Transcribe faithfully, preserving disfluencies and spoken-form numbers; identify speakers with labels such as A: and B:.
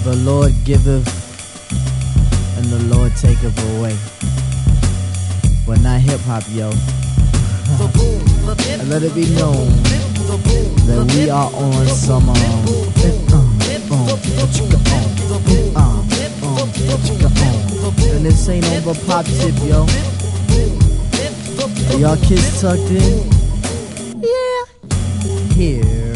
A: The Lord giveth and the Lord taketh away. But not hip hop, yo. Let it be known that we are on some um, and this ain't over pop tip, yo. Are y'all kids tucked in? Yeah. Here